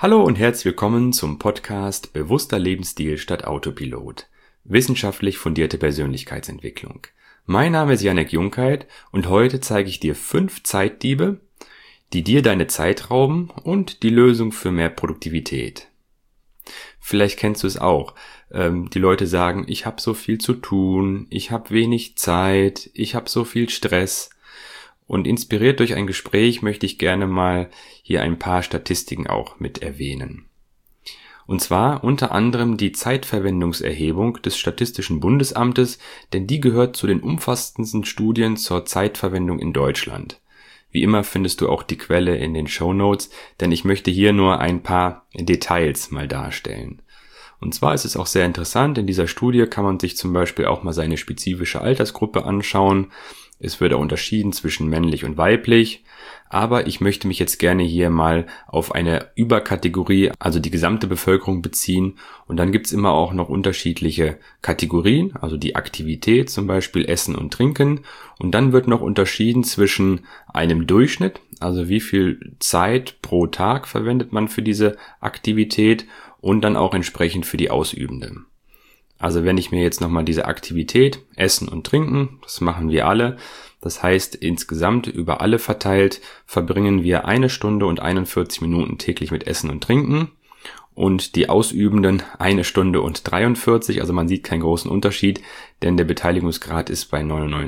Hallo und herzlich willkommen zum Podcast Bewusster Lebensstil statt Autopilot. Wissenschaftlich fundierte Persönlichkeitsentwicklung. Mein Name ist Janek Junkheit und heute zeige ich dir 5 Zeitdiebe, die dir deine Zeit rauben und die Lösung für mehr Produktivität. Vielleicht kennst du es auch. Die Leute sagen, ich habe so viel zu tun, ich habe wenig Zeit, ich habe so viel Stress. Und inspiriert durch ein Gespräch möchte ich gerne mal hier ein paar Statistiken auch mit erwähnen. Und zwar unter anderem die Zeitverwendungserhebung des Statistischen Bundesamtes, denn die gehört zu den umfassendsten Studien zur Zeitverwendung in Deutschland. Wie immer findest du auch die Quelle in den Shownotes, denn ich möchte hier nur ein paar Details mal darstellen. Und zwar ist es auch sehr interessant, in dieser Studie kann man sich zum Beispiel auch mal seine spezifische Altersgruppe anschauen. Es wird auch unterschieden zwischen männlich und weiblich, aber ich möchte mich jetzt gerne hier mal auf eine Überkategorie, also die gesamte Bevölkerung beziehen, und dann gibt's immer auch noch unterschiedliche Kategorien, also die Aktivität, zum Beispiel Essen und Trinken, und dann wird noch unterschieden zwischen einem Durchschnitt, also wie viel Zeit pro Tag verwendet man für diese Aktivität, und dann auch entsprechend für die Ausübende. Also wenn ich mir jetzt nochmal diese Aktivität, Essen und Trinken, das machen wir alle, das heißt insgesamt über alle verteilt, verbringen wir 1 Stunde und 41 Minuten täglich mit Essen und Trinken und die Ausübenden 1 Stunde und 43, also man sieht keinen großen Unterschied, denn der Beteiligungsgrad ist bei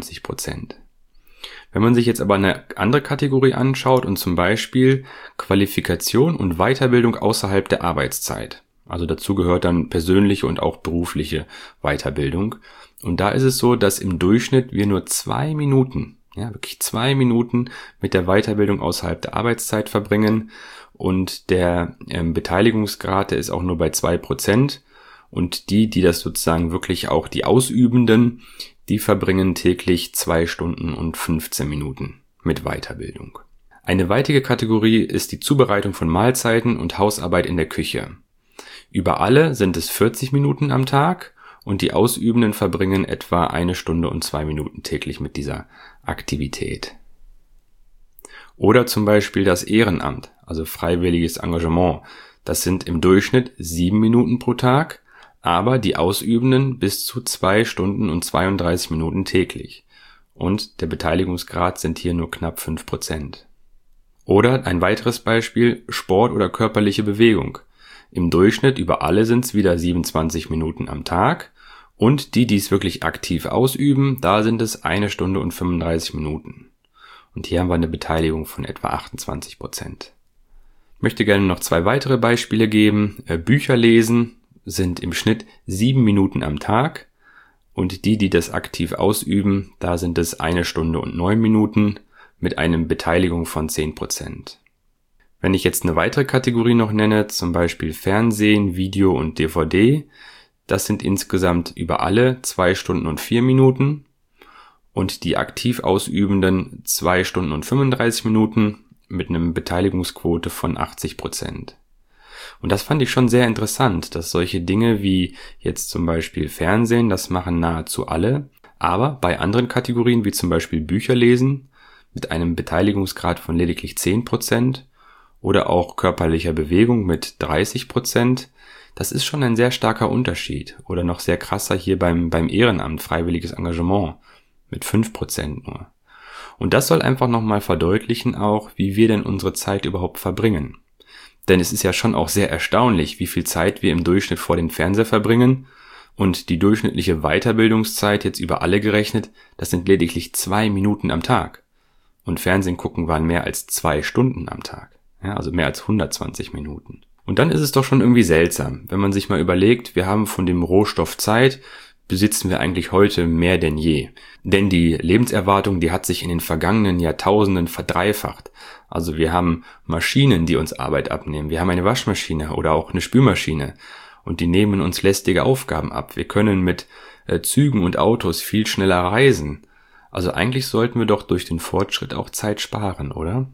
99%. Wenn man sich jetzt aber eine andere Kategorie anschaut und zum Beispiel Qualifikation und Weiterbildung außerhalb der Arbeitszeit, also dazu gehört dann persönliche und auch berufliche Weiterbildung. Und da ist es so, dass im Durchschnitt wir nur 2 Minuten, wirklich 2 Minuten mit der Weiterbildung außerhalb der Arbeitszeit verbringen. Und der Beteiligungsgrad, der ist auch nur bei 2%. Und die das sozusagen wirklich auch die Ausübenden, die verbringen täglich 2 Stunden und 15 Minuten mit Weiterbildung. Eine weitere Kategorie ist die Zubereitung von Mahlzeiten und Hausarbeit in der Küche. Über alle sind es 40 Minuten am Tag und die Ausübenden verbringen etwa 1 Stunde und 2 Minuten täglich mit dieser Aktivität. Oder zum Beispiel das Ehrenamt, also freiwilliges Engagement. Das sind im Durchschnitt 7 Minuten pro Tag, aber die Ausübenden bis zu 2 Stunden und 32 Minuten täglich. Und der Beteiligungsgrad sind hier nur knapp 5%. Oder ein weiteres Beispiel, Sport oder körperliche Bewegung. Im Durchschnitt über alle sind es wieder 27 Minuten am Tag und die es wirklich aktiv ausüben, da sind es 1 Stunde und 35 Minuten. Und hier haben wir eine Beteiligung von etwa 28%. Ich möchte gerne noch 2 weitere Beispiele geben. Bücher lesen sind im Schnitt 7 Minuten am Tag und die das aktiv ausüben, da sind es 1 Stunde und 9 Minuten mit einer Beteiligung von 10%. Wenn ich jetzt eine weitere Kategorie noch nenne, zum Beispiel Fernsehen, Video und DVD, das sind insgesamt über alle 2 Stunden und 4 Minuten und die aktiv Ausübenden 2 Stunden und 35 Minuten mit einer Beteiligungsquote von 80%. Und das fand ich schon sehr interessant, dass solche Dinge wie jetzt zum Beispiel Fernsehen, das machen nahezu alle, aber bei anderen Kategorien wie zum Beispiel Bücher lesen mit einem Beteiligungsgrad von lediglich 10%, oder auch körperlicher Bewegung mit 30%, das ist schon ein sehr starker Unterschied. Oder noch sehr krasser hier beim Ehrenamt, freiwilliges Engagement, mit 5% nur. Und das soll einfach nochmal verdeutlichen auch, wie wir denn unsere Zeit überhaupt verbringen. Denn es ist ja schon auch sehr erstaunlich, wie viel Zeit wir im Durchschnitt vor dem Fernseher verbringen. Und die durchschnittliche Weiterbildungszeit jetzt über alle gerechnet, das sind lediglich 2 Minuten am Tag. Und Fernsehen gucken waren mehr als 2 Stunden am Tag. Ja, also mehr als 120 Minuten. Und dann ist es doch schon irgendwie seltsam, wenn man sich mal überlegt, wir haben von dem Rohstoff Zeit, besitzen wir eigentlich heute mehr denn je. Denn die Lebenserwartung, die hat sich in den vergangenen Jahrtausenden verdreifacht. Also wir haben Maschinen, die uns Arbeit abnehmen. Wir haben eine Waschmaschine oder auch eine Spülmaschine. Und die nehmen uns lästige Aufgaben ab. Wir können mit Zügen und Autos viel schneller reisen. Also eigentlich sollten wir doch durch den Fortschritt auch Zeit sparen, oder?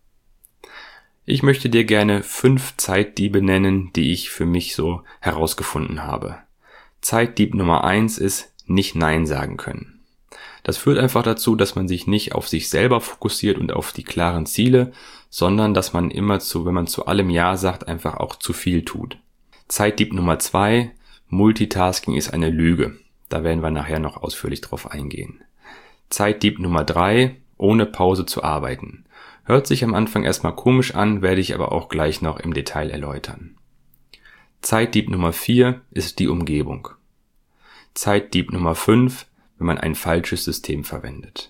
Ich möchte dir gerne 5 Zeitdiebe nennen, die ich für mich so herausgefunden habe. Zeitdieb Nummer 1 ist nicht Nein sagen können. Das führt einfach dazu, dass man sich nicht auf sich selber fokussiert und auf die klaren Ziele, sondern dass man immer wenn man zu allem Ja sagt, einfach auch zu viel tut. Zeitdieb Nummer 2, Multitasking ist eine Lüge. Da werden wir nachher noch ausführlich drauf eingehen. Zeitdieb Nummer 3, ohne Pause zu arbeiten. Hört sich am Anfang erstmal komisch an, werde ich aber auch gleich noch im Detail erläutern. Zeitdieb Nummer 4 ist die Umgebung. Zeitdieb Nummer 5, wenn man ein falsches System verwendet.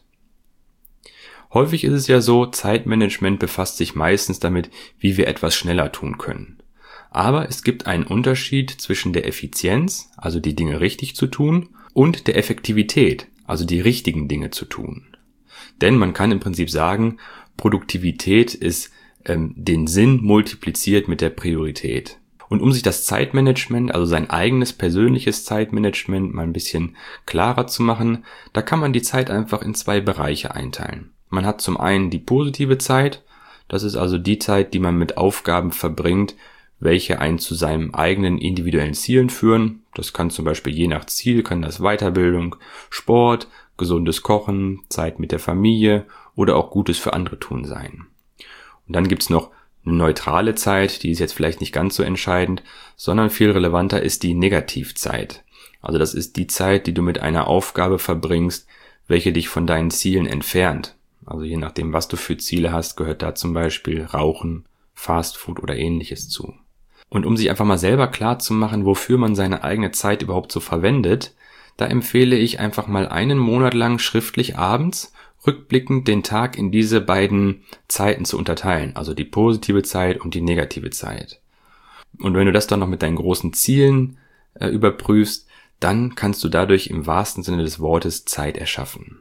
Häufig ist es ja so, Zeitmanagement befasst sich meistens damit, wie wir etwas schneller tun können. Aber es gibt einen Unterschied zwischen der Effizienz, also die Dinge richtig zu tun, und der Effektivität, also die richtigen Dinge zu tun. Denn man kann im Prinzip sagen, Produktivität ist den Sinn multipliziert mit der Priorität. Und um sich das Zeitmanagement, also sein eigenes persönliches Zeitmanagement mal ein bisschen klarer zu machen, da kann man die Zeit einfach in 2 Bereiche einteilen. Man hat zum einen die positive Zeit, das ist also die Zeit, die man mit Aufgaben verbringt, welche einen zu seinem eigenen individuellen Zielen führen. Das kann zum Beispiel je nach Ziel, kann das Weiterbildung, Sport, gesundes Kochen, Zeit mit der Familie oder auch Gutes für andere tun sein. Und dann gibt's noch eine neutrale Zeit, die ist jetzt vielleicht nicht ganz so entscheidend, sondern viel relevanter ist die Negativzeit. Also das ist die Zeit, die du mit einer Aufgabe verbringst, welche dich von deinen Zielen entfernt. Also je nachdem, was du für Ziele hast, gehört da zum Beispiel Rauchen, Fastfood oder ähnliches zu. Und um sich einfach mal selber klar zu machen, wofür man seine eigene Zeit überhaupt so verwendet, da empfehle ich einfach mal einen Monat lang schriftlich abends rückblickend den Tag in diese beiden Zeiten zu unterteilen, also die positive Zeit und die negative Zeit. Und wenn du das dann noch mit deinen großen Zielen überprüfst, dann kannst du dadurch im wahrsten Sinne des Wortes Zeit erschaffen.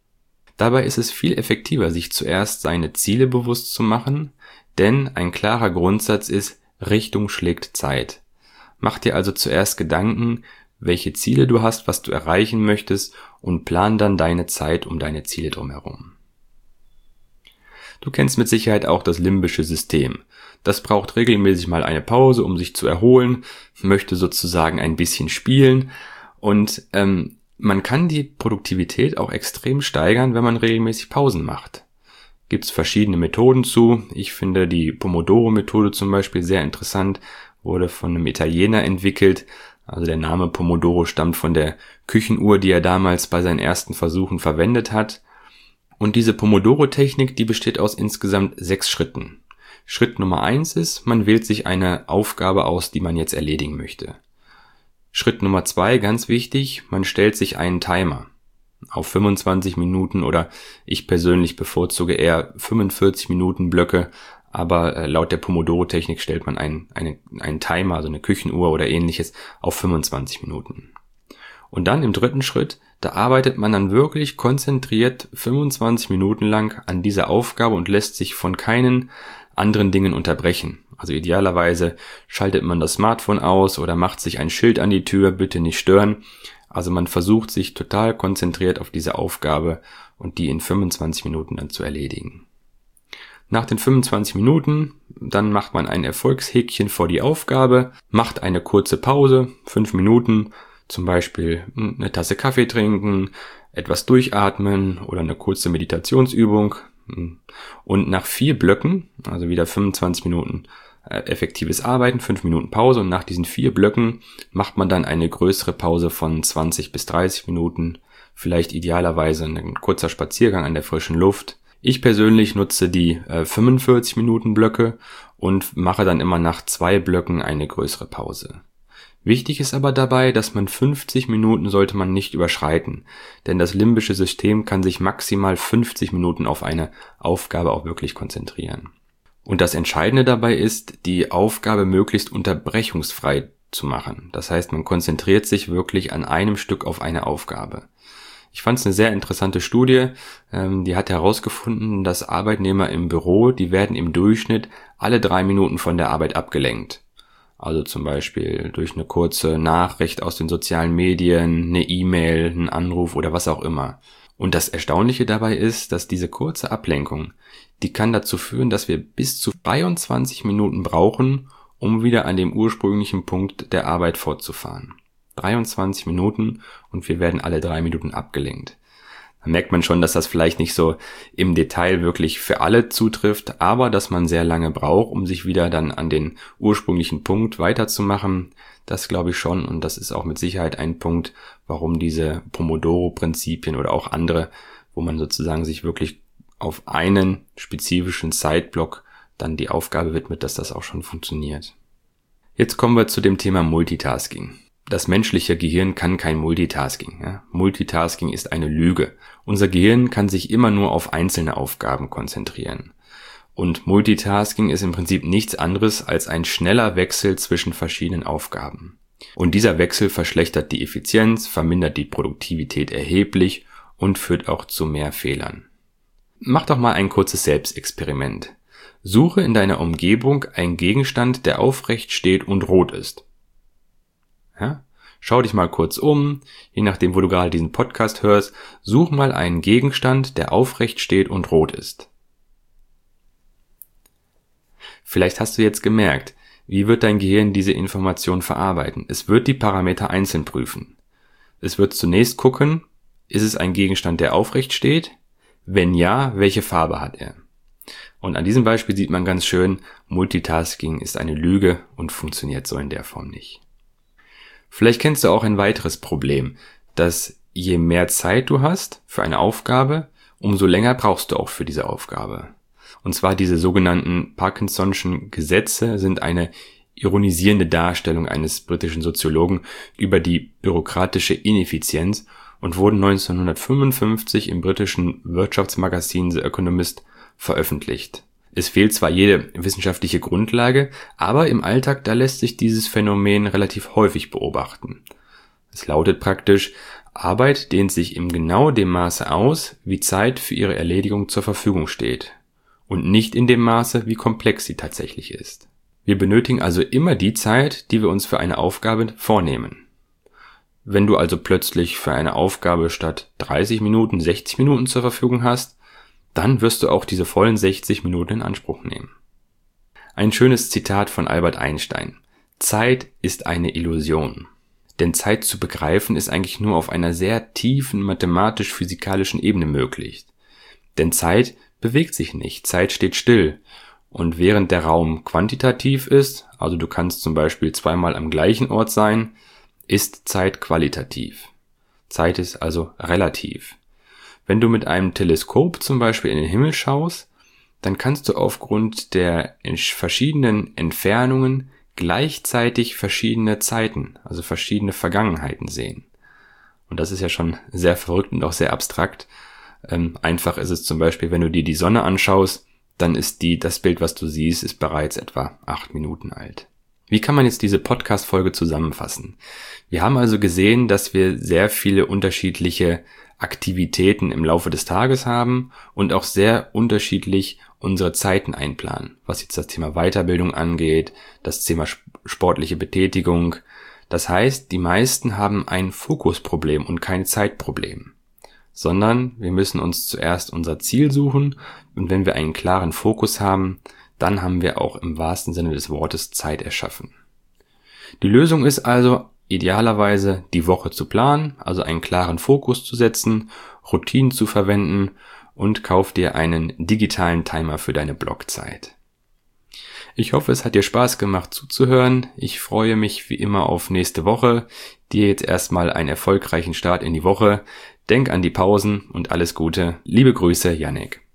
Dabei ist es viel effektiver, sich zuerst seine Ziele bewusst zu machen, denn ein klarer Grundsatz ist, Richtung schlägt Zeit. Mach dir also zuerst Gedanken, welche Ziele du hast, was du erreichen möchtest und plan dann deine Zeit um deine Ziele drumherum. Du kennst mit Sicherheit auch das limbische System. Das braucht regelmäßig mal eine Pause, um sich zu erholen, möchte sozusagen ein bisschen spielen und man kann die Produktivität auch extrem steigern, wenn man regelmäßig Pausen macht. Gibt's verschiedene Methoden zu. Ich finde die Pomodoro-Methode zum Beispiel sehr interessant, wurde von einem Italiener entwickelt. Also der Name Pomodoro stammt von der Küchenuhr, die er damals bei seinen ersten Versuchen verwendet hat. Und diese Pomodoro-Technik, die besteht aus insgesamt 6 Schritten. Schritt Nummer 1 ist, man wählt sich eine Aufgabe aus, die man jetzt erledigen möchte. Schritt Nummer 2, ganz wichtig, man stellt sich einen Timer auf 25 Minuten oder ich persönlich bevorzuge eher 45 Minuten Blöcke, aber laut der Pomodoro-Technik stellt man einen Timer, also eine Küchenuhr oder ähnliches, auf 25 Minuten. Und dann im 3. Schritt, da arbeitet man dann wirklich konzentriert 25 Minuten lang an dieser Aufgabe und lässt sich von keinen anderen Dingen unterbrechen. Also idealerweise schaltet man das Smartphone aus oder macht sich ein Schild an die Tür, bitte nicht stören. Also man versucht sich total konzentriert auf diese Aufgabe und die in 25 Minuten dann zu erledigen. Nach den 25 Minuten, dann macht man ein Erfolgshäkchen vor die Aufgabe, macht eine kurze Pause, 5 Minuten, zum Beispiel eine Tasse Kaffee trinken, etwas durchatmen oder eine kurze Meditationsübung. Und nach 4 Blöcken, also wieder 25 Minuten effektives Arbeiten, 5 Minuten Pause und nach diesen 4 Blöcken macht man dann eine größere Pause von 20 bis 30 Minuten, vielleicht idealerweise ein kurzer Spaziergang an der frischen Luft. Ich persönlich nutze die 45 Minuten Blöcke und mache dann immer nach 2 Blöcken eine größere Pause. Wichtig ist aber dabei, dass man 50 Minuten sollte man nicht überschreiten, denn das limbische System kann sich maximal 50 Minuten auf eine Aufgabe auch wirklich konzentrieren. Und das Entscheidende dabei ist, die Aufgabe möglichst unterbrechungsfrei zu machen. Das heißt, man konzentriert sich wirklich an einem Stück auf eine Aufgabe. Ich fand es eine sehr interessante Studie, die hat herausgefunden, dass Arbeitnehmer im Büro, die werden im Durchschnitt alle 3 Minuten von der Arbeit abgelenkt. Also zum Beispiel durch eine kurze Nachricht aus den sozialen Medien, eine E-Mail, einen Anruf oder was auch immer. Und das Erstaunliche dabei ist, dass diese kurze Ablenkung, die kann dazu führen, dass wir bis zu 23 Minuten brauchen, um wieder an dem ursprünglichen Punkt der Arbeit fortzufahren. 23 Minuten und wir werden alle 3 Minuten abgelenkt. Da merkt man schon, dass das vielleicht nicht so im Detail wirklich für alle zutrifft, aber dass man sehr lange braucht, um sich wieder dann an den ursprünglichen Punkt weiterzumachen. Das glaube ich schon, und das ist auch mit Sicherheit ein Punkt, warum diese Pomodoro-Prinzipien oder auch andere, wo man sozusagen sich wirklich auf einen spezifischen Zeitblock dann die Aufgabe widmet, dass das auch schon funktioniert. Jetzt kommen wir zu dem Thema Multitasking. Das menschliche Gehirn kann kein Multitasking. Ja? Multitasking ist eine Lüge. Unser Gehirn kann sich immer nur auf einzelne Aufgaben konzentrieren. Und Multitasking ist im Prinzip nichts anderes als ein schneller Wechsel zwischen verschiedenen Aufgaben. Und dieser Wechsel verschlechtert die Effizienz, vermindert die Produktivität erheblich und führt auch zu mehr Fehlern. Mach doch mal ein kurzes Selbstexperiment. Suche in deiner Umgebung einen Gegenstand, der aufrecht steht und rot ist. Ja? Schau dich mal kurz um, je nachdem, wo du gerade diesen Podcast hörst, such mal einen Gegenstand, der aufrecht steht und rot ist. Vielleicht hast du jetzt gemerkt, wie wird dein Gehirn diese Information verarbeiten? Es wird die Parameter einzeln prüfen. Es wird zunächst gucken, ist es ein Gegenstand, der aufrecht steht? Wenn ja, welche Farbe hat er? Und an diesem Beispiel sieht man ganz schön, Multitasking ist eine Lüge und funktioniert so in der Form nicht. Vielleicht kennst du auch ein weiteres Problem, dass je mehr Zeit du hast für eine Aufgabe, umso länger brauchst du auch für diese Aufgabe. Und zwar diese sogenannten Parkinson'schen Gesetze sind eine ironisierende Darstellung eines britischen Soziologen über die bürokratische Ineffizienz und wurden 1955 im britischen Wirtschaftsmagazin The Economist veröffentlicht. Es fehlt zwar jede wissenschaftliche Grundlage, aber im Alltag, da lässt sich dieses Phänomen relativ häufig beobachten. Es lautet praktisch, Arbeit dehnt sich in genau dem Maße aus, wie Zeit für ihre Erledigung zur Verfügung steht. Und nicht in dem Maße, wie komplex sie tatsächlich ist. Wir benötigen also immer die Zeit, die wir uns für eine Aufgabe vornehmen. Wenn du also plötzlich für eine Aufgabe statt 30 Minuten 60 Minuten zur Verfügung hast, dann wirst du auch diese vollen 60 Minuten in Anspruch nehmen. Ein schönes Zitat von Albert Einstein. Zeit ist eine Illusion. Denn Zeit zu begreifen ist eigentlich nur auf einer sehr tiefen mathematisch-physikalischen Ebene möglich. Denn Zeit bewegt sich nicht, Zeit steht still. Und während der Raum quantitativ ist, also du kannst zum Beispiel zweimal am gleichen Ort sein, ist Zeit qualitativ. Zeit ist also relativ. Wenn du mit einem Teleskop zum Beispiel in den Himmel schaust, dann kannst du aufgrund der verschiedenen Entfernungen gleichzeitig verschiedene Zeiten, also verschiedene Vergangenheiten sehen. Und das ist ja schon sehr verrückt und auch sehr abstrakt. Einfach ist es zum Beispiel, wenn du dir die Sonne anschaust, dann ist das Bild, was du siehst, ist bereits etwa 8 Minuten alt. Wie kann man jetzt diese Podcast-Folge zusammenfassen? Wir haben also gesehen, dass wir sehr viele unterschiedliche Aktivitäten im Laufe des Tages haben und auch sehr unterschiedlich unsere Zeiten einplanen, was jetzt das Thema Weiterbildung angeht, das Thema sportliche Betätigung. Das heißt, die meisten haben ein Fokusproblem und kein Zeitproblem, sondern wir müssen uns zuerst unser Ziel suchen, und wenn wir einen klaren Fokus haben, dann haben wir auch im wahrsten Sinne des Wortes Zeit erschaffen. Die Lösung ist also, idealerweise die Woche zu planen, also einen klaren Fokus zu setzen, Routinen zu verwenden und kauf dir einen digitalen Timer für deine Blockzeit. Ich hoffe, es hat dir Spaß gemacht zuzuhören. Ich freue mich wie immer auf nächste Woche. Dir jetzt erstmal einen erfolgreichen Start in die Woche. Denk an die Pausen und alles Gute. Liebe Grüße, Yannick.